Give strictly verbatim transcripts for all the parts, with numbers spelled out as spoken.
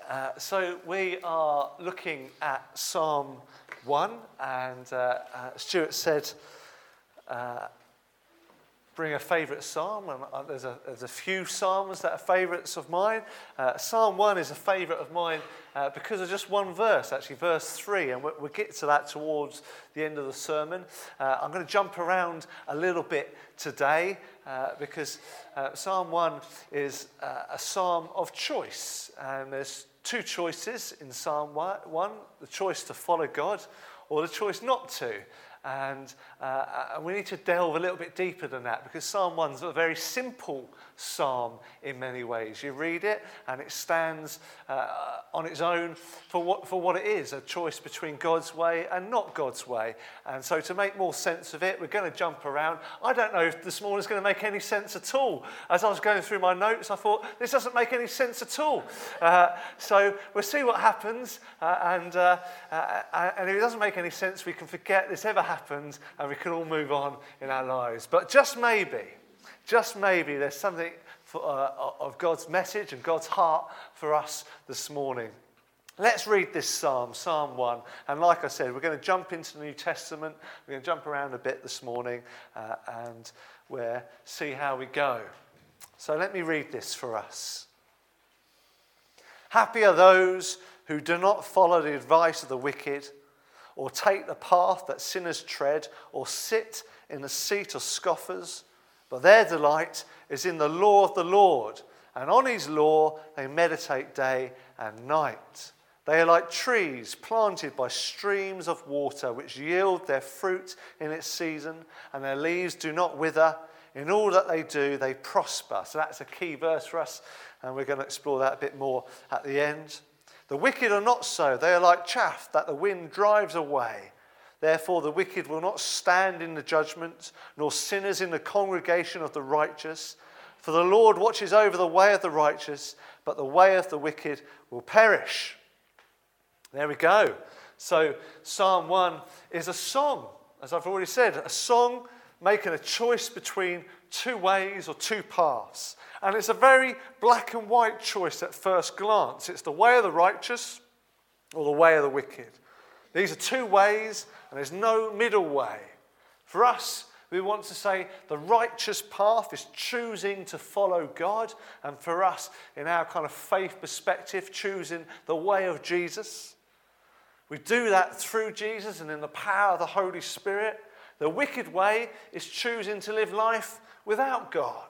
Uh, so we are looking at Psalm one, and uh, uh, Stuart said, uh, bring a favourite psalm, and uh, there's, a, there's a few psalms that are favourites of mine. Uh, Psalm one is a favourite of mine uh, because of just one verse, actually, verse three, and we'll, we'll get to that towards the end of the sermon. Uh, I'm going to jump around a little bit today uh, because uh, Psalm one is uh, a psalm of choice, and there's two choices in Psalm one, the choice to follow God or the choice not to. And uh, we need to delve a little bit deeper than that, because Psalm one is a very simple psalm in many ways. You read it and it stands uh, on its own for what, for what it is, a choice between God's way and not God's way. And so to make more sense of it, we're going to jump around. I don't know if this morning is going to make any sense at all. As I was going through my notes, I thought, this doesn't make any sense at all. Uh, so we'll see what happens. Uh, and, uh, uh, and if it doesn't make any sense, we can forget this ever happened and we can all move on in our lives. But just maybe, just maybe there's something for, uh, of God's message and God's heart for us this morning. Let's read this psalm, Psalm one. And like I said, we're going to jump into the New Testament. We're going to jump around a bit this morning uh, and we'll see how we go. So let me read this for us. Happy are those who do not follow the advice of the wicked, or take the path that sinners tread, or sit in the seat of scoffers. But their delight is in the law of the Lord, and on his law they meditate day and night. They are like trees planted by streams of water, which yield their fruit in its season, and their leaves do not wither. In all that they do, they prosper. So that's a key verse for us, and we're going to explore that a bit more at the end. The wicked are not so. They are like chaff that the wind drives away. Therefore the wicked will not stand in the judgment, nor sinners in the congregation of the righteous. For the Lord watches over the way of the righteous, but the way of the wicked will perish. There we go. So Psalm one is a song, as I've already said, a song making a choice between two ways or two paths. And it's a very black and white choice at first glance. It's the way of the righteous or the way of the wicked. These are two ways, and there's no middle way. For us, we want to say the righteous path is choosing to follow God, and for us, in our kind of faith perspective, choosing the way of Jesus. We do that through Jesus and in the power of the Holy Spirit. The wicked way is choosing to live life without God.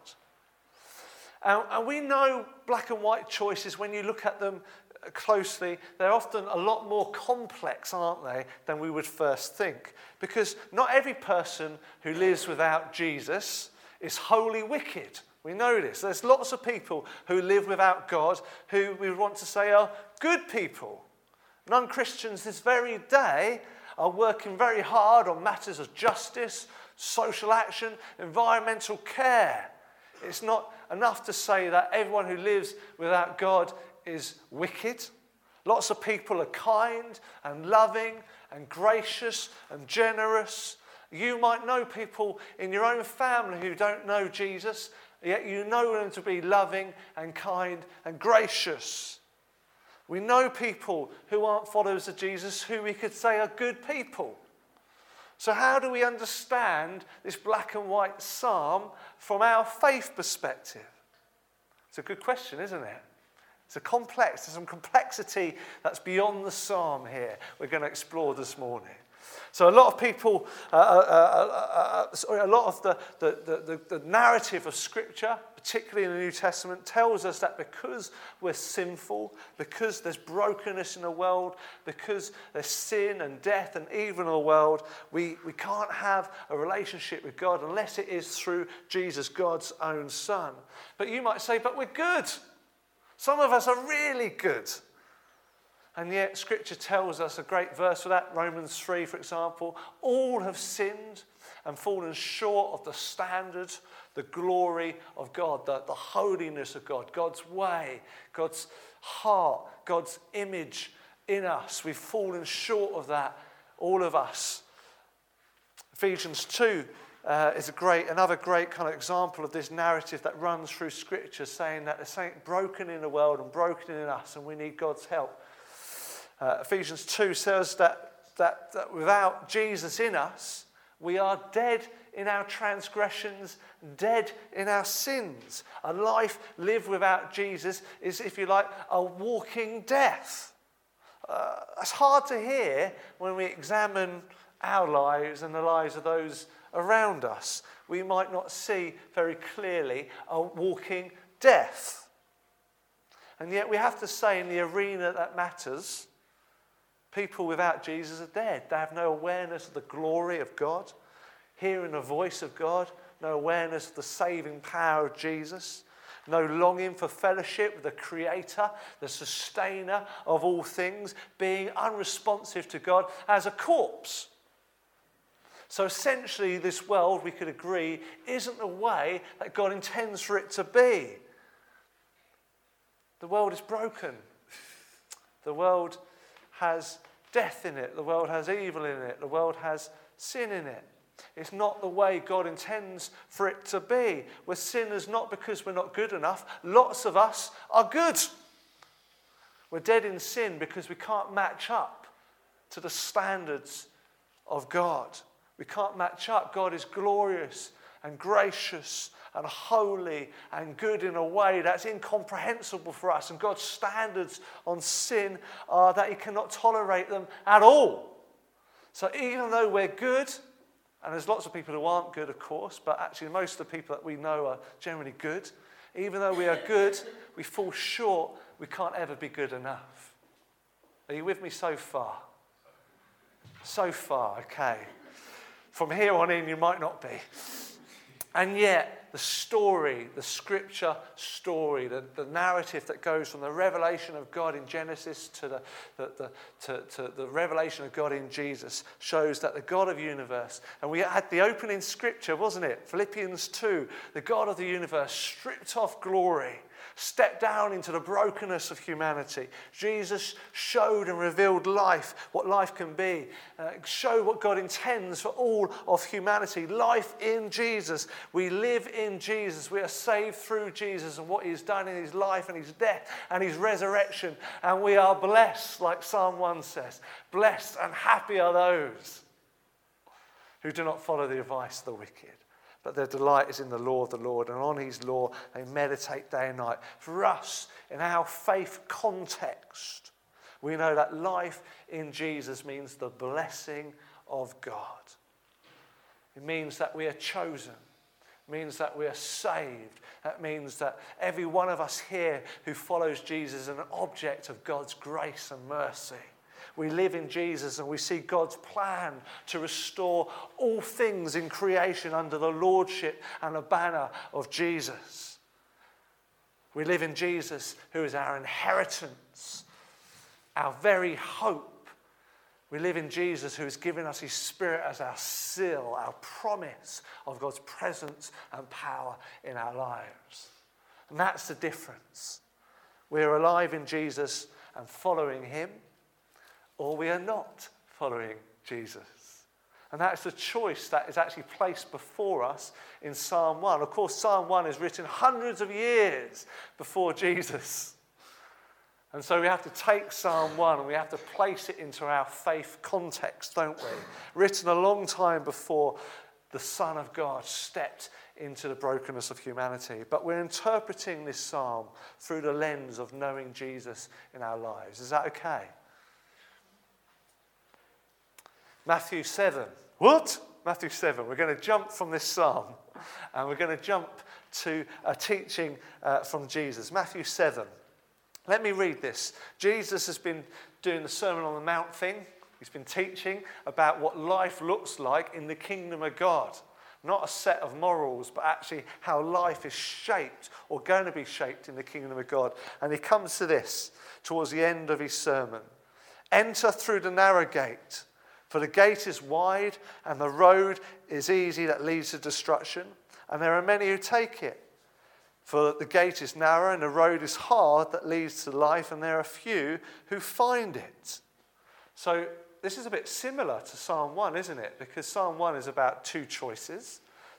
And, and we know black and white choices, when you look at them closely, they're often a lot more complex, aren't they, than we would first think. Because not every person who lives without Jesus is wholly wicked. We know this. There's lots of people who live without God who we want to say are good people. Non-Christians this very day are working very hard on matters of justice, social action, environmental care. It's not enough to say that everyone who lives without God is wicked. Lots of people are kind and loving and gracious and generous. You might know people in your own family who don't know Jesus, yet you know them to be loving and kind and gracious. We know people who aren't followers of Jesus who we could say are good people. So how do we understand this black and white psalm from our faith perspective? It's a good question, isn't it? It's a complex, there's some complexity that's beyond the psalm here we're going to explore this morning. So a lot of people, uh, uh, uh, uh, sorry, a lot of the, the, the, the narrative of Scripture, particularly in the New Testament, tells us that because we're sinful, because there's brokenness in the world, because there's sin and death and evil in the world, we, we can't have a relationship with God unless it is through Jesus, God's own Son. But you might say, but we're good. Some of us are really good. And yet Scripture tells us a great verse for that, Romans three, for example. All have sinned and fallen short of the standard, the glory of God, the, the holiness of God, God's way, God's heart, God's image in us. We've fallen short of that, all of us. Ephesians two uh, is a great, another great kind of example of this narrative that runs through Scripture, saying that there's something broken in the world and broken in us, and we need God's help. Uh, Ephesians two says that, that, that without Jesus in us, we are dead in our transgressions, dead in our sins. A life lived without Jesus is, if you like, a walking death. Uh, it's hard to hear when we examine our lives and the lives of those around us. We might not see very clearly a walking death. And yet we have to say, in the arena that matters, people without Jesus are dead. They have no awareness of the glory of God, hearing the voice of God, no awareness of the saving power of Jesus, no longing for fellowship with the Creator, the sustainer of all things, being unresponsive to God as a corpse. So essentially, this world, we could agree, isn't the way that God intends for it to be. The world is broken. The world has death in it. The world has evil in it. The world has sin in it. It's not the way God intends for it to be. We're sinners not because we're not good enough. Lots of us are good. We're dead in sin because we can't match up to the standards of God. We can't match up. God is glorious and gracious and holy and good in a way that's incomprehensible for us. And God's standards on sin are that He cannot tolerate them at all. So even though we're good, and there's lots of people who aren't good, of course, but actually most of the people that we know are generally good. Even though we are good, we fall short. We can't ever be good enough. Are you with me so far? So far, okay. From here on in, you might not be. And yet, the story, the Scripture story, the, the narrative that goes from the revelation of God in Genesis to the, the, the, to, to the revelation of God in Jesus shows that the God of the universe, and we had the opening Scripture, wasn't it? Philippians two, the God of the universe stripped off glory, stepped down into the brokenness of humanity. Jesus showed and revealed life, what life can be, uh, showed what God intends for all of humanity. Life in Jesus. We live in Jesus. We are saved through Jesus and what He's done in His life and His death and His resurrection. And we are blessed, like Psalm one says. Blessed and happy are those who do not follow the advice of the wicked, but their delight is in the law of the Lord, and on His law they meditate day and night. For us, in our faith context, we know that life in Jesus means the blessing of God. It means that we are chosen. It means that we are saved. That means that every one of us here who follows Jesus is an object of God's grace and mercy. We live in Jesus and we see God's plan to restore all things in creation under the lordship and the banner of Jesus. We live in Jesus, who is our inheritance, our very hope. We live in Jesus, who has given us His Spirit as our seal, our promise of God's presence and power in our lives. And that's the difference. We're alive in Jesus and following Him, or we are not following Jesus. And that's the choice that is actually placed before us in Psalm one. Of course, Psalm one is written hundreds of years before Jesus. And so we have to take Psalm one and we have to place it into our faith context, don't we? Written a long time before the Son of God stepped into the brokenness of humanity. But we're interpreting this psalm through the lens of knowing Jesus in our lives. Is that okay? Matthew seven. What? Matthew seven. We're going to jump from this psalm and we're going to jump to a teaching uh, from Jesus. Matthew seven. Let me read this. Jesus has been doing the Sermon on the Mount thing. He's been teaching about what life looks like in the kingdom of God. Not a set of morals, but actually how life is shaped or going to be shaped in the kingdom of God. And he comes to this towards the end of his sermon. Enter through the narrow gate. For the gate is wide and the road is easy that leads to destruction, and there are many who take it. For the gate is narrow and the road is hard that leads to life, and there are few who find it. So this is a bit similar to Psalm one, isn't it? Because Psalm one is about two choices.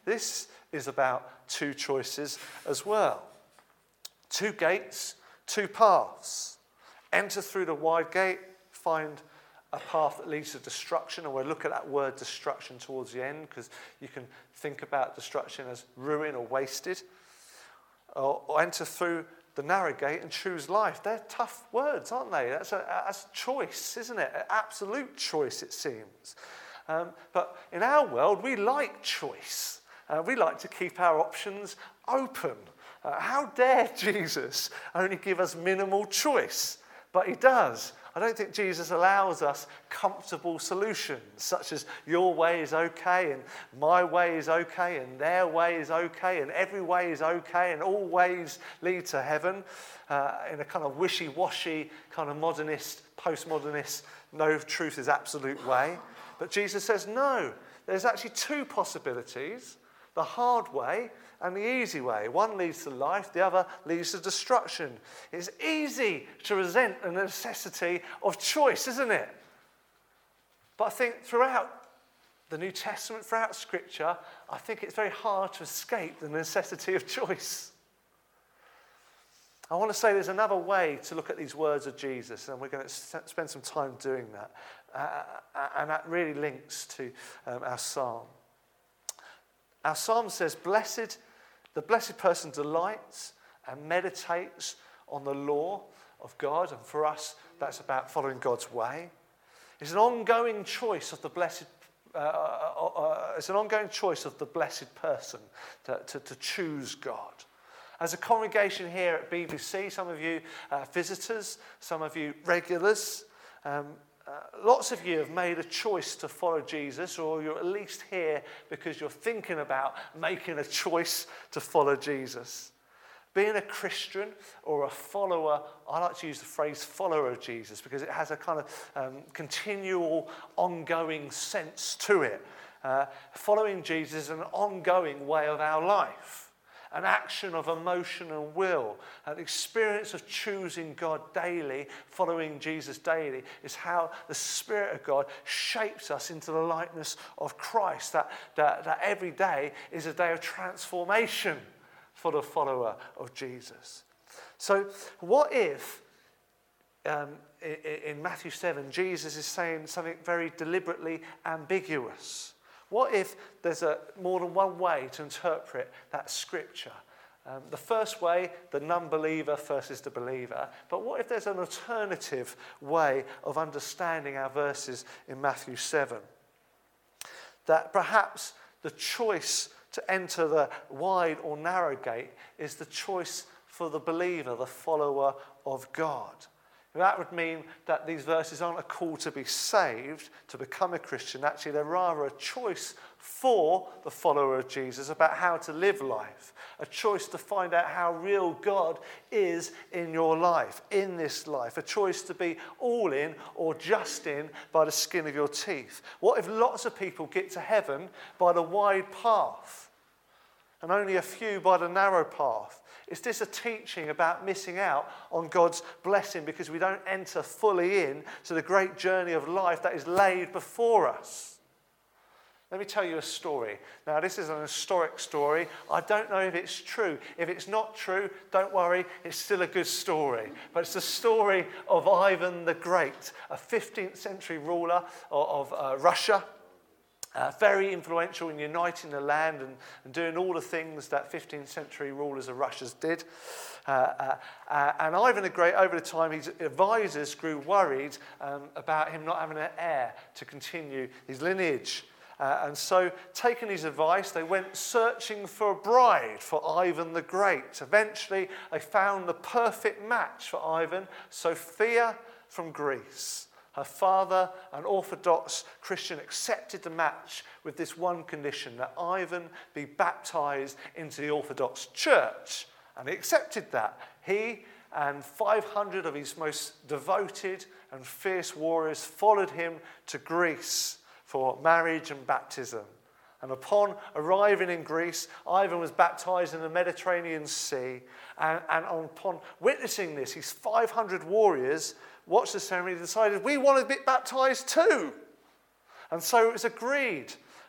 This is about two choices as well. Two gates, two paths. Enter through the wide gate, find a path that leads to destruction, and we'll look at that word destruction towards the end, because you can think about destruction as ruin or wasted. Or, or enter through the narrow gate and choose life. They're tough words, aren't they? That's a, that's a choice, isn't it? An absolute choice, it seems. Um, but in our world, we like choice. Uh, we like to keep our options open. Uh, how dare Jesus only give us minimal choice? But he does. I don't think Jesus allows us comfortable solutions, such as your way is okay, and my way is okay, and their way is okay, and every way is okay, and all ways lead to heaven, uh, in a kind of wishy-washy, kind of modernist, postmodernist, no truth is absolute way. But Jesus says, no, there's actually two possibilities, the hard way and the easy way. One leads to life, the other leads to destruction. It's easy to resent the necessity of choice, isn't it? But I think throughout the New Testament, throughout Scripture, I think it's very hard to escape the necessity of choice. I want to say there's another way to look at these words of Jesus, and we're going to spend some time doing that. Uh, and that really links to um, our psalm. Our psalm says, Blessed, the blessed person delights and meditates on the law of God. And for us, that's about following God's way. It's an ongoing choice of the blessed uh, uh, uh, it's an ongoing choice of the blessed person to, to, to choose God. As a congregation here at B B C, some of you uh, visitors, some of you regulars, um, Uh, lots of you have made a choice to follow Jesus, or you're at least here because you're thinking about making a choice to follow Jesus. Being a Christian or a follower, I like to use the phrase follower of Jesus because it has a kind of um, continual, ongoing sense to it. Uh, following Jesus is an ongoing way of our life. An action of emotion and will, an experience of choosing God daily, following Jesus daily, is how the Spirit of God shapes us into the likeness of Christ. That, that, that every day is a day of transformation for the follower of Jesus. So what if, um, in, in Matthew seven, Jesus is saying something very deliberately ambiguous? What if there's a, more than one way to interpret that scripture? Um, the first way, the non-believer versus the believer. But what if there's an alternative way of understanding our verses in Matthew seven? That perhaps the choice to enter the wide or narrow gate is the choice for the believer, the follower of God. That would mean that these verses aren't a call to be saved, to become a Christian. Actually, they're rather a choice for the follower of Jesus about how to live life. A choice to find out how real God is in your life, in this life. A choice to be all in or just in by the skin of your teeth. What if lots of people get to heaven by the wide path and only a few by the narrow path? Is this a teaching about missing out on God's blessing because we don't enter fully in to the great journey of life that is laid before us? Let me tell you a story. Now, this is an historic story. I don't know if it's true. If it's not true, don't worry, it's still a good story. But it's the story of Ivan the Great, a fifteenth century ruler of, of uh, Russia. Uh, very influential in uniting the land and, and doing all the things that fifteenth century rulers of Russia did. Uh, uh, uh, and Ivan the Great, over the time, his advisors grew worried um, about him not having an heir to continue his lineage. Uh, and so, taking his advice, they went searching for a bride for Ivan the Great. Eventually, they found the perfect match for Ivan, Sophia from Greece. Her father, an Orthodox Christian, accepted the match with this one condition, that Ivan be baptized into the Orthodox Church. And he accepted that. He and five hundred of his most devoted and fierce warriors followed him to Greece for marriage and baptism. And upon arriving in Greece, Ivan was baptized in the Mediterranean Sea. And, and upon witnessing this, his five hundred warriors watched the ceremony and decided, we want to be baptized too. And so it was agreed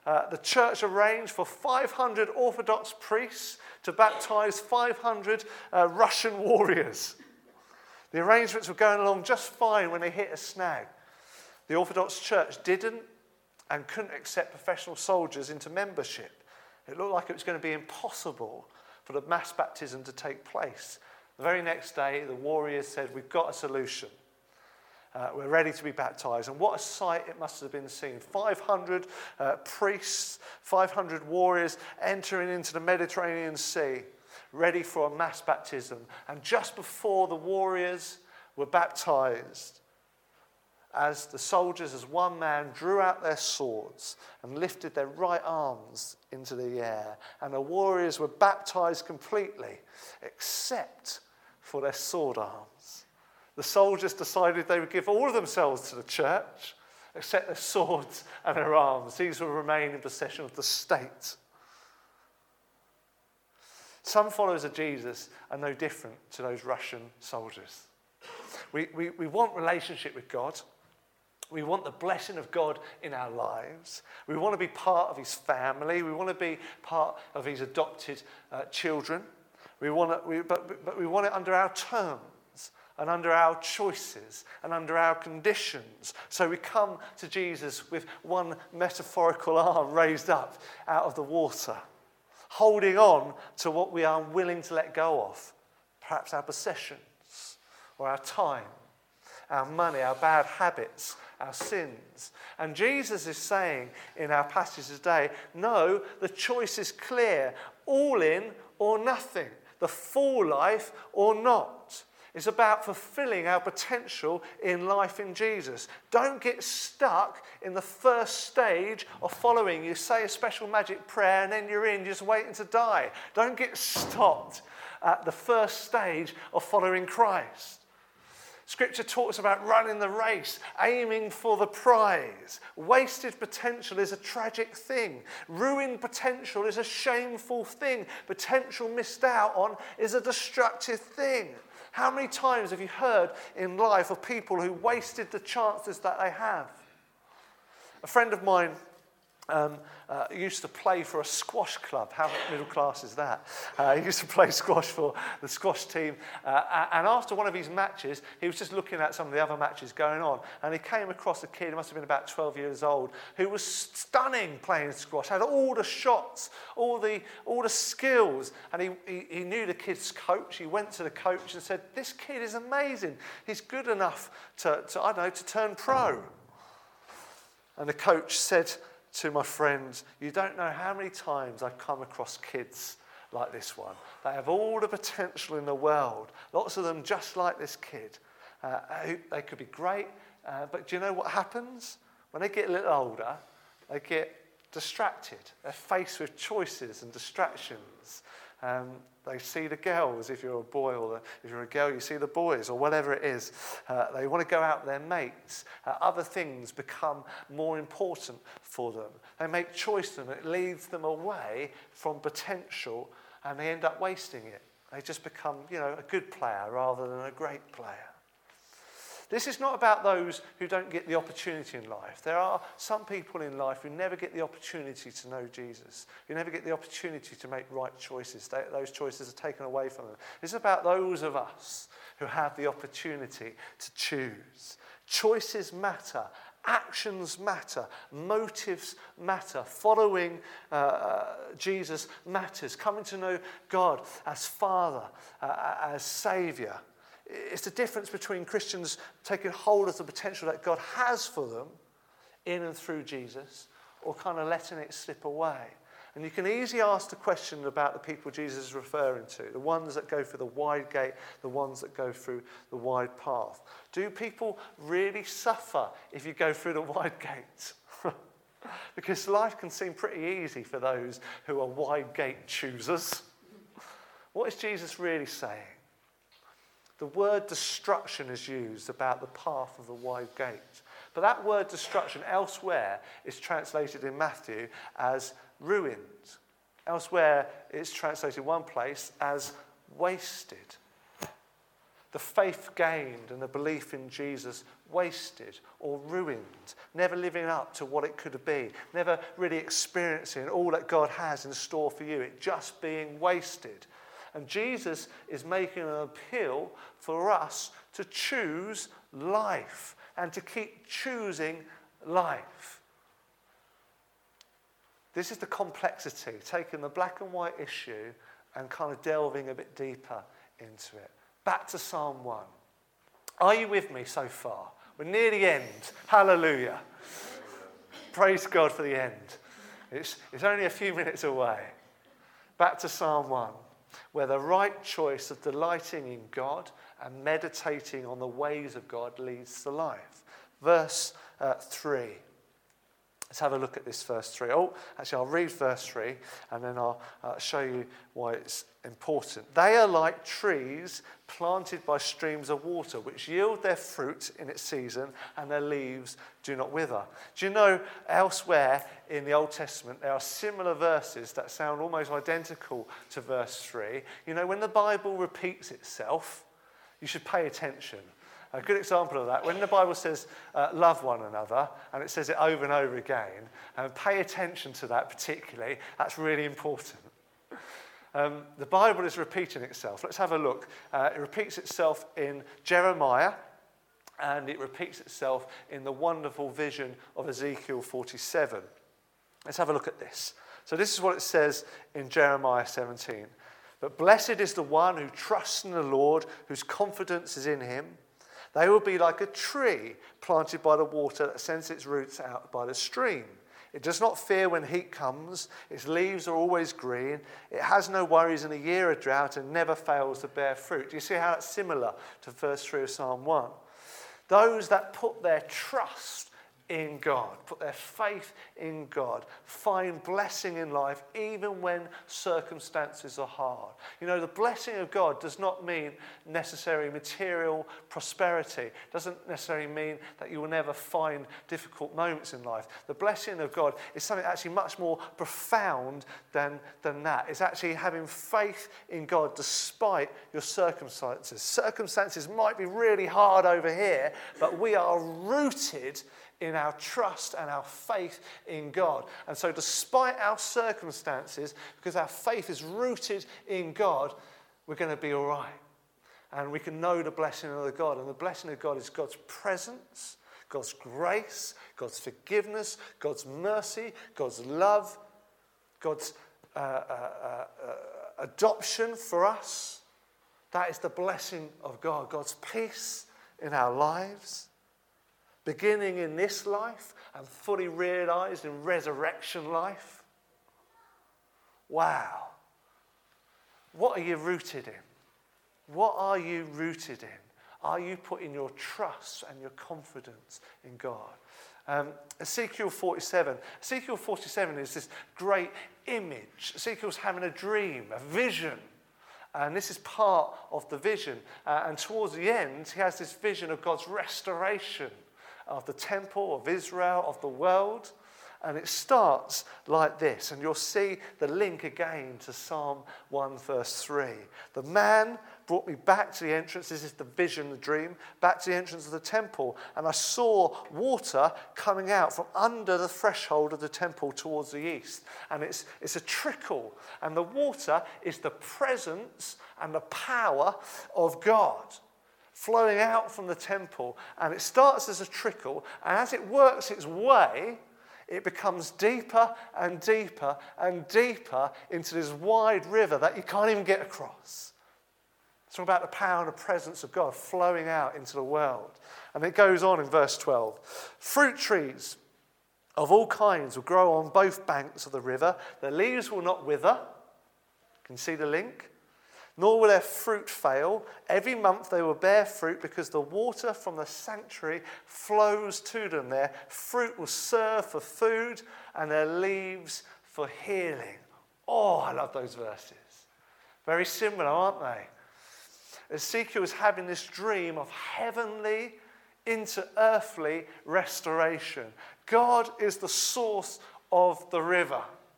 uh, the church arranged for five hundred Orthodox priests to baptize five hundred uh, Russian warriors. The arrangements were going along just fine when they hit a snag. The Orthodox Church didn't and couldn't accept professional soldiers into membership. It looked like it was going to be impossible for the mass baptism to take place. The very next day, the warriors said, we've got a solution. Uh, we're ready to be baptized. And what a sight it must have been seen. five hundred uh, priests, five hundred warriors entering into the Mediterranean Sea, ready for a mass baptism. And just before the warriors were baptized, as the soldiers, as one man, drew out their swords and lifted their right arms into the air, and the warriors were baptized completely, except for their sword arms. The soldiers decided they would give all of themselves to the church, except their swords and their arms. These will remain in possession of the state. Some followers of Jesus are no different to those Russian soldiers. We, we, we want relationship with God. We want the blessing of God in our lives. We want to be part of his family. We want to be part of his adopted uh, children. We want to, we, but, but we want it under our terms and under our choices and under our conditions. So we come to Jesus with one metaphorical arm raised up out of the water, holding on to what we are unwilling to let go of, perhaps our possessions or our time, our money, our bad habits, our sins. And Jesus is saying in our passage today, no, the choice is clear. All in or nothing. The full life or not. It's about fulfilling our potential in life in Jesus. Don't get stuck in the first stage of following. You say a special magic prayer and then you're in, just waiting to die. Don't get stopped at the first stage of following Christ. Scripture talks about running the race, aiming for the prize. Wasted potential is a tragic thing. Ruined potential is a shameful thing. Potential missed out on is a destructive thing. How many times have you heard in life of people who wasted the chances that they have? A friend of mine Um, uh, used to play for a squash club. How middle class is that? Uh, he used to play squash for the squash team. Uh, and after one of his matches, he was just looking at some of the other matches going on. And he came across a kid, he must have been about twelve years old, who was stunning playing squash, had all the shots, all the all the skills. And he, he, he knew the kid's coach. He went to the coach and said, this kid is amazing. He's good enough to, to I don't know, to turn pro. And the coach said to my friends, you don't know how many times I've come across kids like this one. They have all the potential in the world. Lots of them just like this kid. Uh, they could be great, uh, but do you know what happens? When they get a little older, they get distracted. They're faced with choices and distractions. Um, they see the girls, if you're a boy, or the, if you're a girl, you see the boys, or whatever it is. Uh, they want to go out with their mates. Uh, other things become more important for them. They make choices, and it leads them away from potential, and they end up wasting it. They just become, you know, a good player rather than a great player. This is not about those who don't get the opportunity in life. There are some people in life who never get the opportunity to know Jesus, who never get the opportunity to make right choices. They, those choices are taken away from them. It's about those of us who have the opportunity to choose. Choices matter. Actions matter. Motives matter. Following uh, uh, Jesus matters. Coming to know God as Father, uh, as Saviour. It's the difference between Christians taking hold of the potential that God has for them in and through Jesus, or kind of letting it slip away. And you can easily ask the question about the people Jesus is referring to, the ones that go through the wide gate, the ones that go through the wide path. Do people really suffer if you go through the wide gate? Because life can seem pretty easy for those who are wide gate choosers. What is Jesus really saying? The word destruction is used about the path of the wide gate. But that word destruction elsewhere is translated in Matthew as ruined. Elsewhere it's translated in one place as wasted. the faith gained and the belief in Jesus wasted or ruined, never living up to what it could be, never really experiencing all that God has in store for you, it just being wasted. And Jesus is making an appeal for us to choose life and to keep choosing life. This is the complexity, taking the black and white issue and kind of delving a bit deeper into it. Back to Psalm one. Are you with me so far? We're near the end. Hallelujah. Praise God for the end. It's, it's only a few minutes away. Back to Psalm one, where the right choice of delighting in God and meditating on the ways of God leads to life. Verse uh, three. Let's have a look at this verse three. Oh, actually, I'll read verse three and then I'll uh, show you why it's important. They are like trees planted by streams of water, which yield their fruit in its season, and their leaves do not wither. Do you know elsewhere in the Old Testament there are similar verses that sound almost identical to verse three? You know, when the Bible repeats itself, you should pay attention. A good example of that, when the Bible says, uh, love one another, and it says it over and over again, and pay attention to that particularly, that's really important. Um, the Bible is repeating itself. Let's have a look. Uh, it repeats itself in Jeremiah, and it repeats itself in the wonderful vision of Ezekiel forty-seven. Let's have a look at this. So this is what it says in Jeremiah seventeen. But blessed is the one who trusts in the Lord, whose confidence is in him. They will be like a tree planted by the water that sends its roots out by the stream. It does not fear when heat comes. Its leaves are always green. It has no worries in a year of drought and never fails to bear fruit. Do you see how that's similar to verse three of Psalm one? Those that put their trust in God, put their faith in God, find blessing in life even when circumstances are hard. You know, the blessing of God does not mean necessarily material prosperity. It doesn't necessarily mean that you will never find difficult moments in life. The blessing of God is something actually much more profound than, than that. It's actually having faith in God despite your circumstances. Circumstances might be really hard over here, but we are rooted in our trust and our faith in God. And so despite our circumstances, because our faith is rooted in God, we're going to be all right. And we can know the blessing of the God. And the blessing of God is God's presence, God's grace, God's forgiveness, God's mercy, God's love, God's uh, uh, uh, uh, adoption for us. That is the blessing of God, God's peace in our lives, beginning in this life and fully realized in resurrection life. Wow. What are you rooted in? What are you rooted in? Are you putting your trust and your confidence in God? Um, Ezekiel forty-seven. Ezekiel forty-seven is this great image. Ezekiel's having a dream, a vision. And this is part of the vision. Uh, and towards the end, he has this vision of God's restoration of the temple, of Israel, of the world. And it starts like this. And you'll see the link again to Psalm one verse three. The man brought me back to the entrance. This is the vision, the dream. Back to the entrance of the temple. And I saw water coming out from under the threshold of the temple towards the east. And it's, it's a trickle. And the water is the presence and the power of God flowing out from the temple, and it starts as a trickle, and as it works its way, it becomes deeper and deeper and deeper into this wide river that you can't even get across. It's all about the power and the presence of God flowing out into the world. And it goes on in verse twelve. Fruit trees of all kinds will grow on both banks of the river. Their leaves will not wither. You can see the link. Nor will their fruit fail. Every month they will bear fruit because the water from the sanctuary flows to them. Their fruit will serve for food and their leaves for healing. Oh, I love those verses. Very similar, aren't they? Ezekiel is having this dream of heavenly into earthly restoration. God is the source of the river.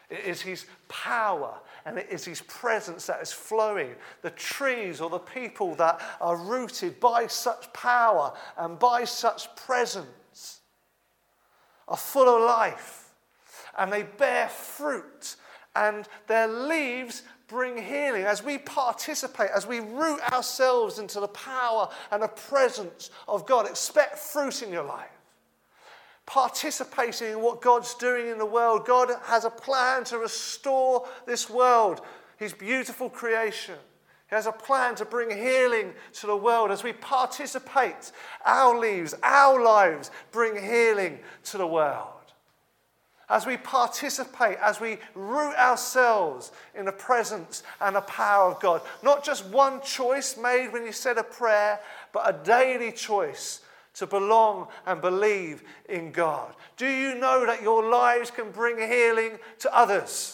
It is his power and it is his presence that is flowing. The trees or the people that are rooted by such power and by such presence are full of life, and they bear fruit, and their leaves bring healing. As we participate, as we root ourselves into the power and the presence of God, expect fruit in your life. Participating in what God's doing in the world. God has a plan to restore this world, his beautiful creation. He has a plan to bring healing to the world. As we participate, our lives, our lives bring healing to the world. As we participate, as we root ourselves in the presence and the power of God. Not just one choice made when you said a prayer, but a daily choice to belong and believe in God. Do you know that your lives can bring healing to others?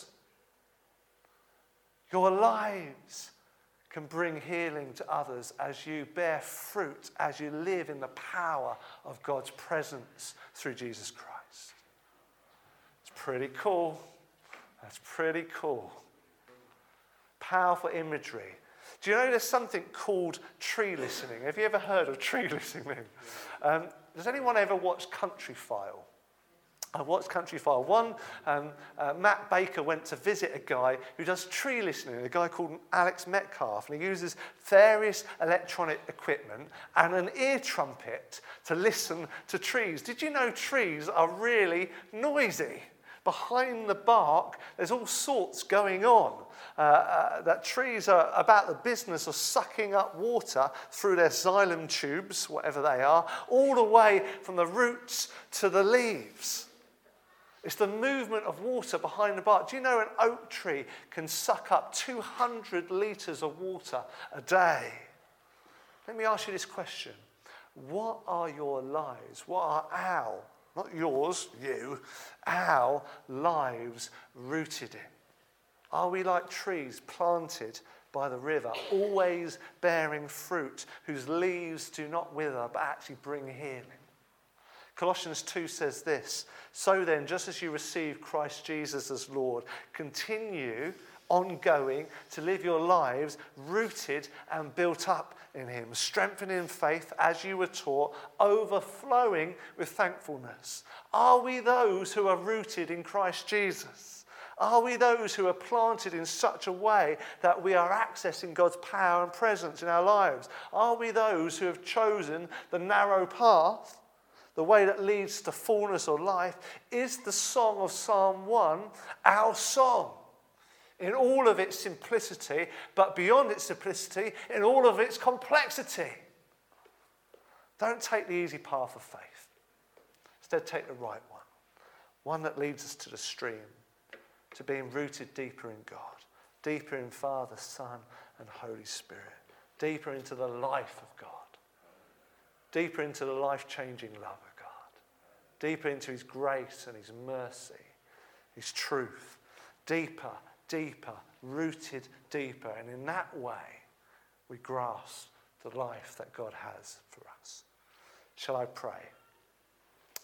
Your lives can bring healing to others as you bear fruit, as you live in the power of God's presence through Jesus Christ. It's pretty cool. That's pretty cool. Powerful imagery. Do you know there's something called tree listening? Have you ever heard of tree listening? Um, does anyone ever watch Countryfile? I watched Countryfile. One, um, uh, Matt Baker went to visit a guy who does tree listening, a guy called Alex Metcalf, and he uses various electronic equipment and an ear trumpet to listen to trees. Did you know trees are really noisy? Behind the bark, there's all sorts going on. Uh, uh, that trees are about the business of sucking up water through their xylem tubes, whatever they are, all the way from the roots to the leaves. It's the movement of water behind the bark. Do you know an oak tree can suck up two hundred litres of water a day? Let me ask you this question. What are your lives? What are our, not yours, you, our lives rooted in? Are we like trees planted by the river, always bearing fruit, whose leaves do not wither, but actually bring healing? Colossians two says this, so then, just as you receive Christ Jesus as Lord, continue ongoing to live your lives rooted and built up in him, strengthening in faith as you were taught, overflowing with thankfulness. Are we those who are rooted in Christ Jesus? Are we those who are planted in such a way that we are accessing God's power and presence in our lives? Are we those who have chosen the narrow path, the way that leads to fullness or life? Is the song of Psalm one our song? In all of its simplicity, but beyond its simplicity, in all of its complexity. Don't take the easy path of faith. Instead, take the right one. One that leads us to the stream, to being rooted deeper in God, deeper in Father, Son, and Holy Spirit, deeper into the life of God, deeper into the life-changing love of God, deeper into his grace and his mercy, his truth, deeper, deeper, rooted deeper. And in that way, we grasp the life that God has for us. Shall I pray?